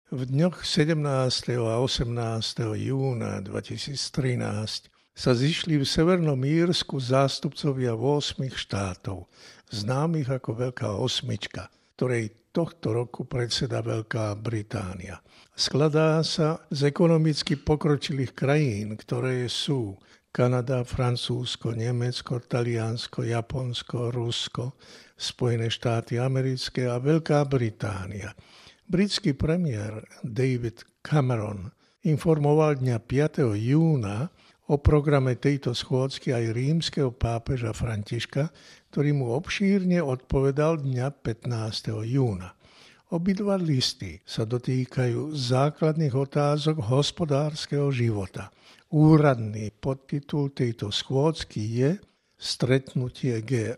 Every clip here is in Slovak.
V dňoch 17. a 18. júna 2013 sa zišli v Severnom Írsku zástupcovia 8 štátov, známych ako Veľká osmička, ktorej tohto roku predseda Veľká Británia. Skladá sa z ekonomicky pokročilých krajín, ktoré sú Kanada, Francúzsko, Nemecko, Taliansko, Japonsko, Rusko, Spojené štáty americké a Veľká Británia. Britský premiér David Cameron informoval dňa 5. júna o programe tejto schôdzky aj rímskeho pápeža Františka, ktorý mu obšírne odpovedal dňa 15. júna. Obidva listy sa dotýkajú základných otázok hospodárskeho života. Úradný podtitul tejto schôdzky je Stretnutie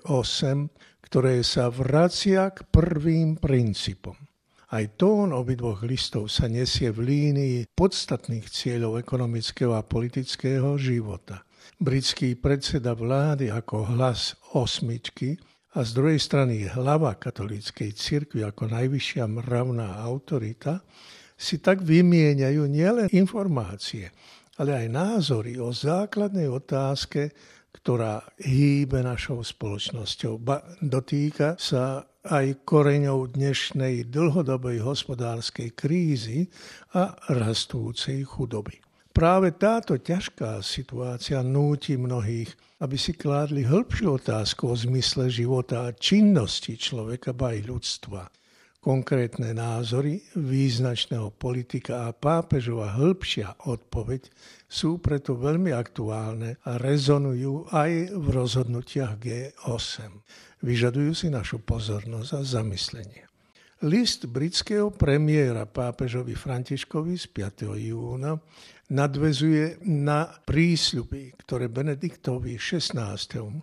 G8, ktoré sa vracia k prvým princípom. Aj tón obidvoch listov sa nesie v línii podstatných cieľov ekonomického a politického života. Britský predseda vlády ako hlas osmičky a z druhej strany hlava katolíckej cirkvi ako najvyššia mravná autorita si tak vymieňajú nielen informácie, ale aj názory o základnej otázke, ktorá hýbe našou spoločnosťou. Dotýka sa aj koreňov dnešnej dlhodobej hospodárskej krízy a rastúcej chudoby. Práve táto ťažká situácia núti mnohých, aby si kládli hĺbšiu otázku o zmysle života a činnosti človeka ba aj ľudstva. Konkrétne názory význačného politika a pápežova hĺbšia odpoveď sú preto veľmi aktuálne a rezonujú aj v rozhodnutiach G8. Vyžadujú si našu pozornosť a zamyslenie. List britského premiéra pápežovi Františkovi z 5. júna nadväzuje na prísľuby, ktoré Benediktovi XVI.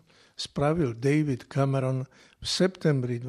Spravil David Cameron v septembri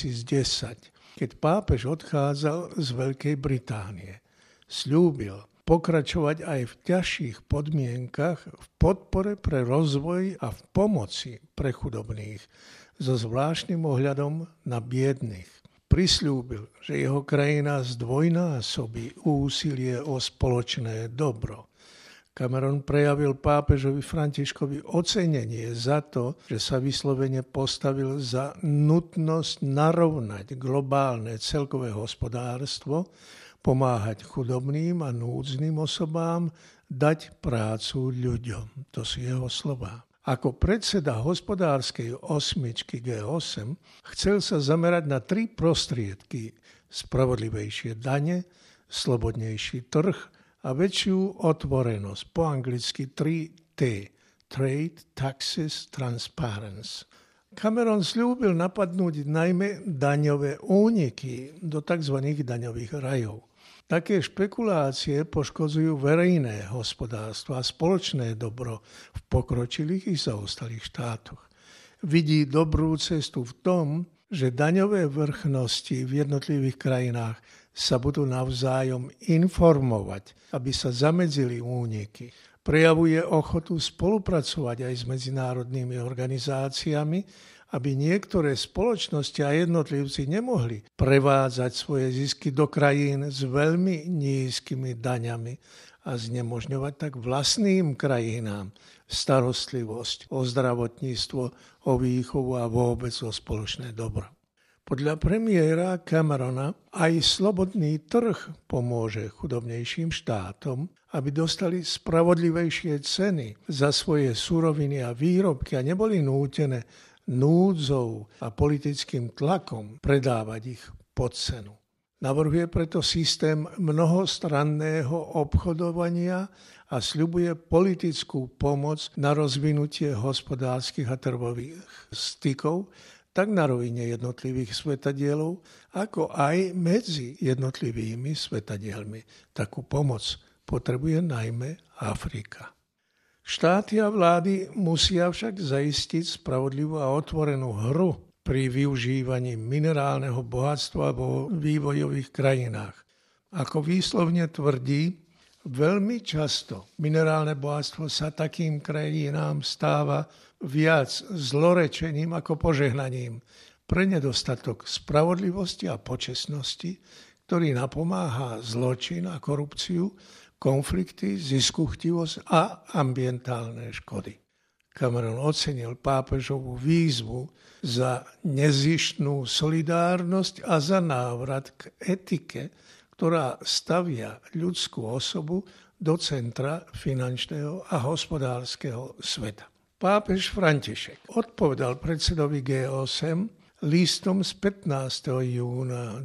2010, keď pápež odchádzal z Veľkej Británie. Sľúbil pokračovať aj v ťažších podmienkach v podpore pre rozvoj a v pomoci pre chudobných, so zvláštnym ohľadom na biedných. Prisľúbil, že jeho krajina zdvojnásobí úsilie o spoločné dobro. Cameron prejavil pápežovi Františkovi ocenenie za to, že sa vyslovene postavil za nutnosť narovnať globálne celkové hospodárstvo, pomáhať chudobným a núdznym osobám, dať prácu ľuďom. To sú jeho slová. Ako predseda hospodárskej osmičky G8 chcel sa zamerať na 3 prostriedky: spravodlivejšie dane, slobodnejší trh a väčšiu otvorenosť, po anglicky 3T, Trade, Taxes, Transparency. Cameron sľúbil napadnúť najmä daňové úniky do tzv. Daňových rajov. Také špekulácie poškodzujú verejné hospodárstvo a spoločné dobro v pokročilých i zaostalých štátoch. Vidí dobrú cestu v tom, že daňové vrchnosti v jednotlivých krajinách sa budú navzájom informovať, aby sa zamedzili úniky. Prejavuje ochotu spolupracovať aj s medzinárodnými organizáciami, aby niektoré spoločnosti a jednotlivci nemohli prevádzať svoje zisky do krajín s veľmi nízkymi daňami a znemožňovať tak vlastným krajinám starostlivosť o zdravotníctvo, o výchovu a vôbec o spoločné dobro. Podľa premiéra Camerona aj slobodný trh pomôže chudobnejším štátom, aby dostali spravodlivejšie ceny za svoje suroviny a výrobky a neboli nútené núdzou a politickým tlakom predávať ich pod cenu. Navrhuje preto systém mnohostranného obchodovania a sľubuje politickú pomoc na rozvinutie hospodárskych a trhových stykov, tak na rovine jednotlivých svetadielov, ako aj medzi jednotlivými svetadielmi. Takú pomoc potrebuje najmä Afrika. Štáty a vlády musia však zaistiť spravodlivú a otvorenú hru pri využívaní minerálneho bohatstva vo vývojových krajinách. Ako výslovne tvrdí, veľmi často minerálne bohatstvo sa takým krajinám stáva viac zlorečením ako požehnaním pre nedostatok spravodlivosti a počestnosti, ktorý napomáha zločin a korupciu, konflikty, ziskuchtivosť a ambientálne škody. Cameron ocenil pápežovú výzvu za nezištnú solidárnosť a za návrat k etike, ktorá stavia ľudskú osobu do centra finančného a hospodárskeho sveta. Pápež František odpovedal predsedovi G8 listom z 15. júna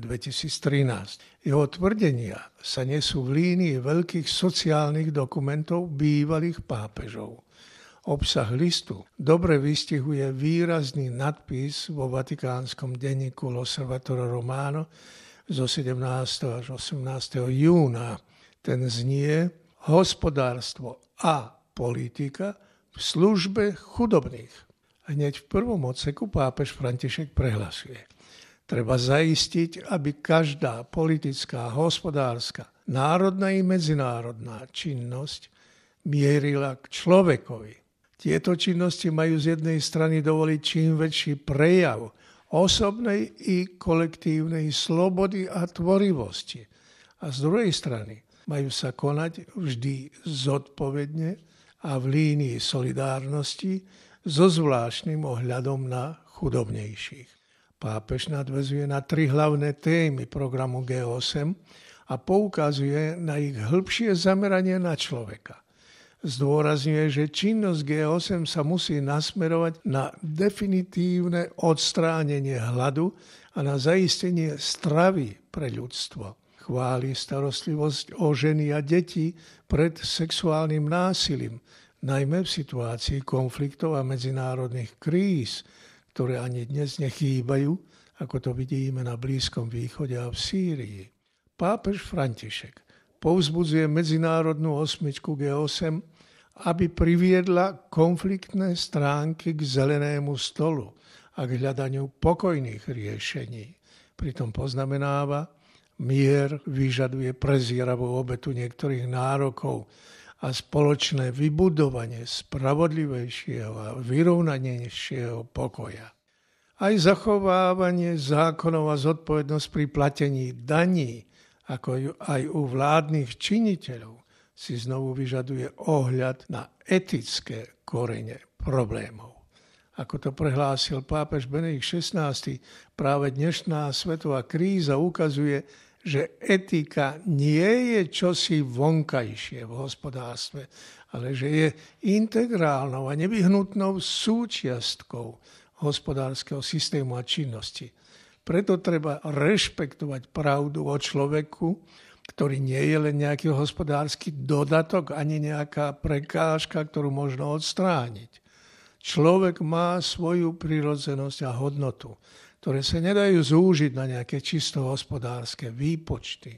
2013. Jeho tvrdenia sa nesú v línii veľkých sociálnych dokumentov bývalých pápežov. Obsah listu dobre vystihuje výrazný nadpis vo vatikánskom denníku L'Osservatore Romano zo 17. až 18. júna. Ten znie: hospodárstvo a politika v službe chudobných. Hneď v prvom odseku pápež František prehlasuje: treba zaistiť, aby každá politická, hospodárska, národná i medzinárodná činnosť mierila k človekovi. Tieto činnosti majú z jednej strany dovoliť čím väčší prejav osobnej i kolektívnej slobody a tvorivosti. A z druhej strany majú sa konať vždy zodpovedne a v línii solidárnosti so zvláštnym ohľadom na chudobnejších. Pápež nadväzuje na 3 hlavné témy programu G8 a poukazuje na ich hĺbšie zameranie na človeka. Zdôrazňuje, že činnosť G8 sa musí nasmerovať na definitívne odstránenie hladu a na zaistenie stravy pre ľudstvo. Chváli starostlivosť o ženy a deti pred sexuálnym násilím, najmä v situácii konfliktov a medzinárodných kríz, ktoré ani dnes nechýbajú, ako to vidíme na Blízkom východe a v Sýrii. Pápež František povzbudzuje medzinárodnú osmičku G8, aby priviedla konfliktné stránky k zelenému stolu a k hľadaniu pokojných riešení. Pritom poznamenáva: mier vyžaduje prezieravú obetu niektorých nárokov a spoločné vybudovanie spravodlivejšieho a vyrovnanejšieho pokoja. Aj zachovávanie zákonov a zodpovednosť pri platení daní, ako aj u vládnych činiteľov, si znovu vyžaduje ohľad na etické korene problémov. Ako to prehlásil pápež Benedikt XVI, práve dnešná svetová kríza ukazuje, že etika nie je čosi vonkajšie v hospodárstve, ale že je integrálnou a nevyhnutnou súčiastkou hospodárskeho systému a činnosti. Preto treba rešpektovať pravdu o človeku, ktorý nie je len nejaký hospodársky dodatok ani nejaká prekážka, ktorú možno odstrániť. Človek má svoju prirodzenosť a hodnotu, ktoré sa nedajú zúžiť na nejaké čisto hospodárske výpočty.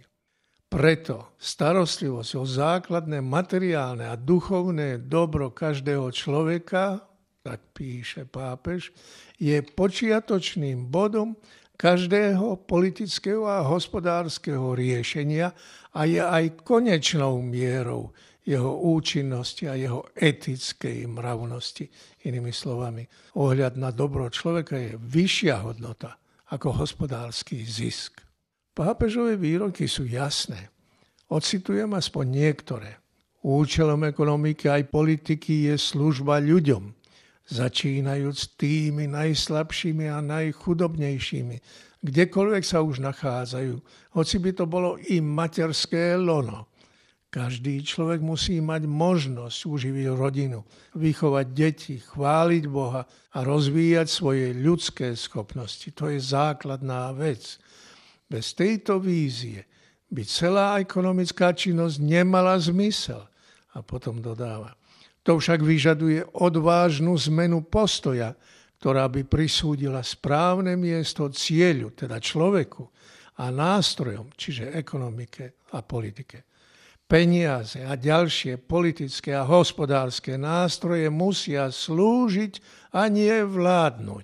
Preto starostlivosť o základné materiálne a duchovné dobro každého človeka, tak píše pápež, je počiatočným bodom každého politického a hospodárskeho riešenia a je aj konečnou mierou jeho účinnosti a jeho etickej mravnosti. Inými slovami, ohľad na dobro človeka je vyššia hodnota ako hospodársky zisk. Pápežové výroky sú jasné. Ocitujem aspoň niektoré. Účelom ekonomiky aj politiky je služba ľuďom, začínajúc tými najslabšími a najchudobnejšími, kdekoľvek sa už nachádzajú, hoci by to bolo i materské lono. Každý človek musí mať možnosť uživiť rodinu, vychovať deti, chváliť Boha a rozvíjať svoje ľudské schopnosti. To je základná vec. Bez tejto vízie by celá ekonomická činnosť nemala zmysel. A potom dodáva: to však vyžaduje odvážnu zmenu postoja, ktorá by prisúdila správne miesto cieľu, teda človeku, a nástrojom, čiže ekonomike a politike. Peniaze a ďalšie politické a hospodárske nástroje musia slúžiť a nie vládnuť.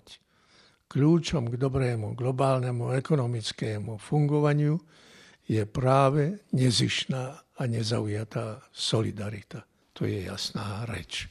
Kľúčom k dobrému globálnemu ekonomickému fungovaniu je práve nezištná a nezaujatá solidarita. To je jasná reč.